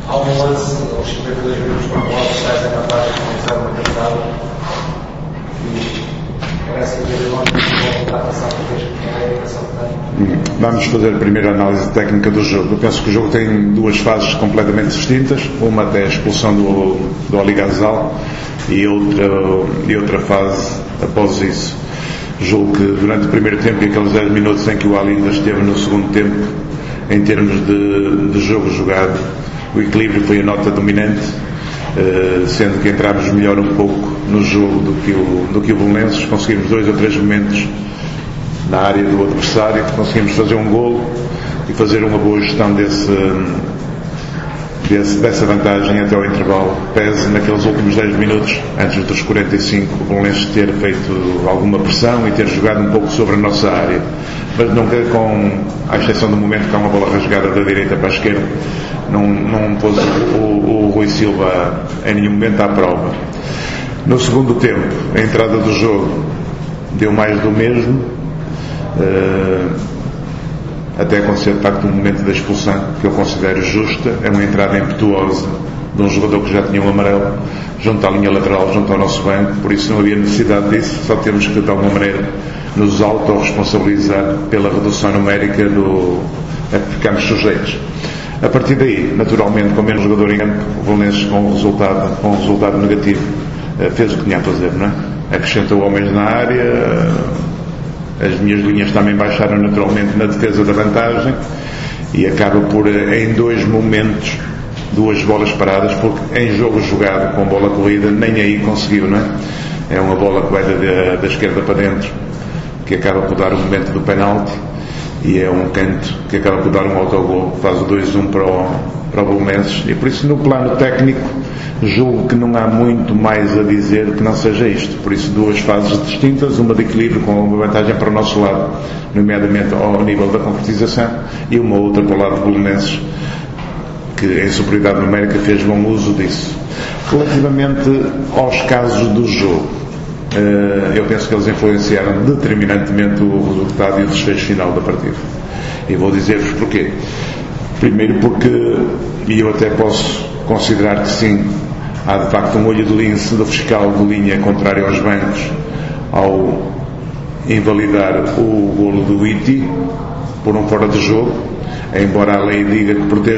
Há um lance aos 52 minutos para o lado, sai da vantagem começaram a cantar e parece que ele não está a passar por vez que a indicação tem. Vamos fazer a primeira análise técnica do jogo. Eu penso que o jogo tem duas fases completamente distintas, uma até a expulsão do Ali Ghazal e outra fase após isso. Julgo que durante o primeiro tempo e aqueles 10 minutos em que o Ali ainda esteve no segundo tempo, em termos de jogo jogado, o equilíbrio foi a nota dominante, sendo que entramos melhor um pouco no jogo do que o Belenenses. Conseguimos 2 ou 3 momentos na área do adversário, conseguimos fazer um golo e fazer uma boa gestão dessa vantagem até ao intervalo. Pese naqueles últimos 10 minutos, antes dos 45, o Belenenses ter feito alguma pressão e ter jogado um pouco sobre a nossa área, mas nunca à exceção do momento que há uma bola rasgada da direita para a esquerda, não pôs o Rui Silva em nenhum momento à prova. No segundo tempo, a entrada do jogo deu mais do mesmo, até acontecer de facto um momento da expulsão que eu considero justa. É uma entrada impetuosa de um jogador que já tinha um amarelo junto à linha lateral, junto ao nosso banco, por isso não havia necessidade disso. Só temos que de alguma maneira nos autorresponsabilizar pela redução numérica a que ficamos sujeitos. A partir daí, naturalmente, com menos jogador em campo, o Belenenses com um resultado negativo fez o que tinha a fazer, não é? Acrescentou homens na área, as minhas linhas também baixaram naturalmente na defesa da vantagem e acaba por, em 2 momentos, 2 bolas paradas, porque em jogo jogado com bola corrida nem aí conseguiu, não é? É uma bola que vai da esquerda para dentro, que acaba por dar o momento do penalti, e é um canto que acaba por dar um autogol que faz o 2-1 para o Belenenses. E por isso, no plano técnico, julgo que não há muito mais a dizer que não seja isto. Por isso, 2 fases distintas, uma de equilíbrio com uma vantagem para o nosso lado, nomeadamente ao nível da concretização, e uma outra para o lado do Belenenses, que em superioridade numérica fez bom uso disso. Relativamente aos casos do jogo, eu penso que eles influenciaram determinantemente o resultado e o desfecho final da partida. E vou dizer-vos porquê. Primeiro porque, e eu até posso considerar que sim, há de facto um olho de lince do fiscal de linha contrário aos bancos ao invalidar o golo do Iti por um fora de jogo, embora a lei diga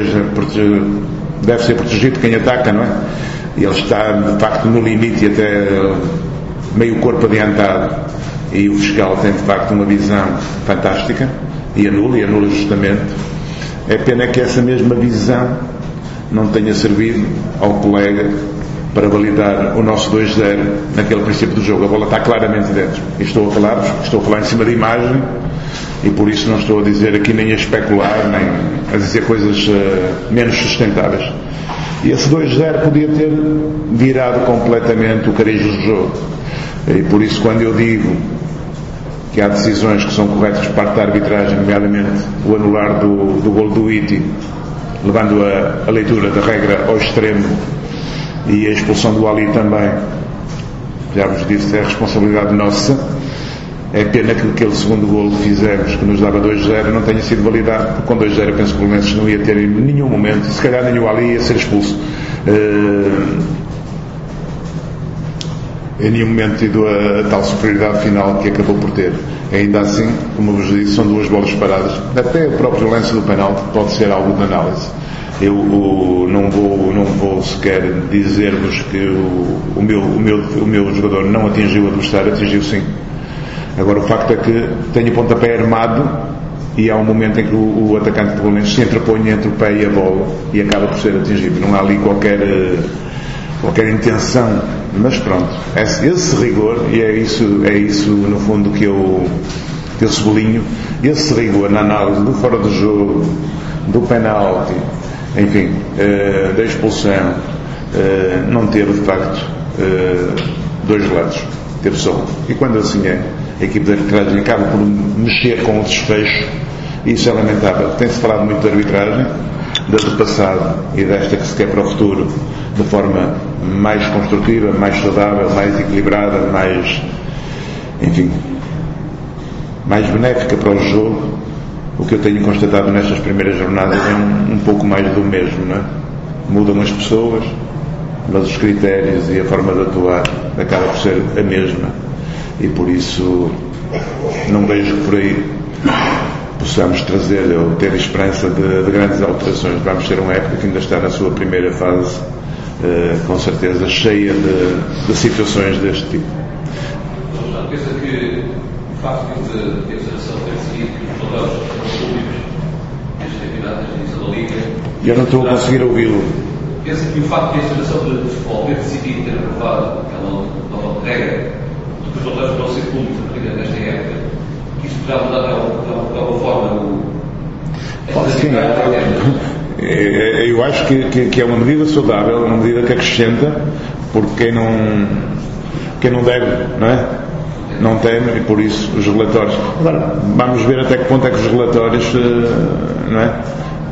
que deve ser protegido quem ataca, não é? E ele está de facto no limite e até meio corpo adiantado, e o fiscal tem de facto uma visão fantástica e anula justamente. É pena que essa mesma visão não tenha servido ao colega para validar o nosso 2-0 naquele princípio do jogo. A bola está claramente dentro, e estou a falar em cima da imagem, e por isso não estou a dizer aqui nem a especular, nem a dizer coisas menos sustentáveis. E esse 2-0 podia ter virado completamente o cariz do jogo. E por isso, quando eu digo que há decisões que são corretas por parte da arbitragem, nomeadamente o anular do golo do Iti, levando a leitura da regra ao extremo, e a expulsão do Ali também, já vos disse, é a responsabilidade nossa. É pena que aquele segundo golo que fizemos, que nos dava 2-0, não tenha sido validado, porque com 2-0 eu penso que o Belenenses não ia ter em nenhum momento, se calhar nem o Ali ia ser expulso, em nenhum momento tido a tal superioridade final que acabou por ter. Ainda assim, como vos disse, são 2 bolas paradas. Até o próprio lance do penalti pode ser algo de análise. Eu não vou sequer dizer-vos que o meu jogador não atingiu o adversário, atingiu sim. Agora, o facto é que tem o pontapé armado e há um momento em que o atacante do Belenenses se entrepõe entre o pé e a bola e acaba por ser atingido. Não há ali qualquer intenção, mas pronto, esse rigor, e é isso no fundo que eu sublinho, esse rigor na análise do fora do jogo, do penalti, enfim, da expulsão, não teve de facto 2 lados, teve só um. E quando assim é, a equipe de arbitragem acaba por mexer com o desfecho, e isso é lamentável. Tem-se falado muito de arbitragem, da do passado e desta que se quer para o futuro, de forma mais construtiva, mais saudável, mais equilibrada, mais benéfica para o jogo. O que eu tenho constatado nestas primeiras jornadas é um pouco mais do mesmo, não é? mudam as pessoas, mas os critérios e a forma de atuar acaba por ser a mesma, e por isso não vejo que por aí possamos trazer ou ter esperança de grandes alterações. Vamos ter uma época que ainda está na sua primeira fase, com certeza cheia de situações deste tipo. Pensa que o facto de a Federação ter decidido que os valores são públicos nestas atividades da Liga... Eu não estou a conseguir ouvi-lo. Pensa que o facto de a Federação de Futebol ter decidido ter aprovado aquela nova regra de que os valores vão ser públicos a partir desta época, que isso poderá mudar de alguma forma eu acho que é uma medida saudável, uma medida que acrescenta, porque quem não deve, não é? Não teme, e por isso os relatórios. Agora, vamos ver até que ponto é que os relatórios, não é,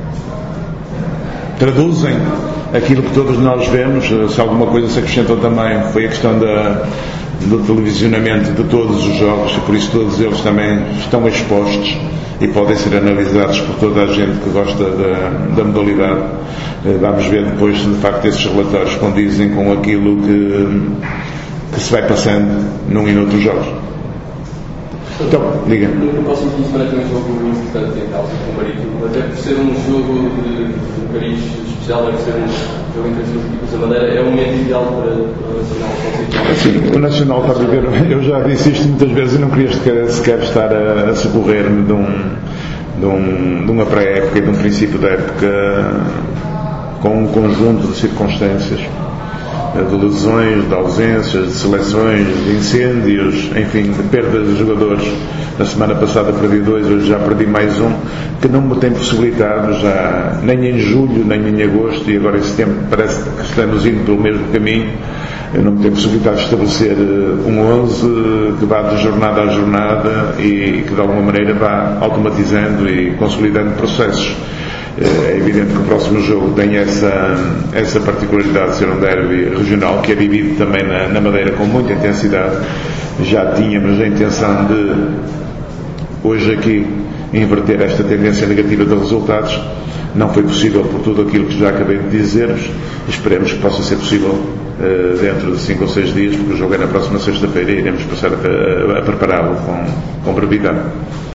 traduzem aquilo que todos nós vemos. Se alguma coisa se acrescentou também foi a questão do televisionamento de todos os jogos, e por isso todos eles também estão expostos e podem ser analisados por toda a gente que gosta da modalidade. Vamos ver depois se de facto esses relatórios condizem com aquilo que se vai passando num e noutros jogos. Então, diga. No próximo fim de semana tem um jogo importante em causa com o Marítimo, até por ser um jogo de cariz especial, deve ser um jogo entre as duas equipas da Madeira, é um momento ideal para o Nacional. Sim, o Nacional está a viver, eu já disse isto muitas vezes e não queria sequer estar a socorrer-me de uma pré-época e de um princípio da época com um conjunto de circunstâncias, de lesões, de ausências, de seleções, de incêndios, enfim, de perdas de jogadores. Na semana passada perdi 2, hoje já perdi mais um, que não me tem possibilitado já, nem em julho, nem em agosto, e agora em setembro parece que estamos indo pelo mesmo caminho. Eu não me tenho possibilitado de estabelecer um 11 que vá de jornada a jornada e que de alguma maneira vá automatizando e consolidando processos. É evidente que o próximo jogo tem essa particularidade de ser um derby regional, que é vivido também na Madeira com muita intensidade. Já tínhamos a intenção de hoje aqui inverter esta tendência negativa de resultados. Não foi possível por tudo aquilo que já acabei de dizer-vos. Esperemos que possa ser possível dentro de 5 ou 6 dias, porque o jogo é na próxima sexta-feira e iremos passar a prepará-lo com brevidade.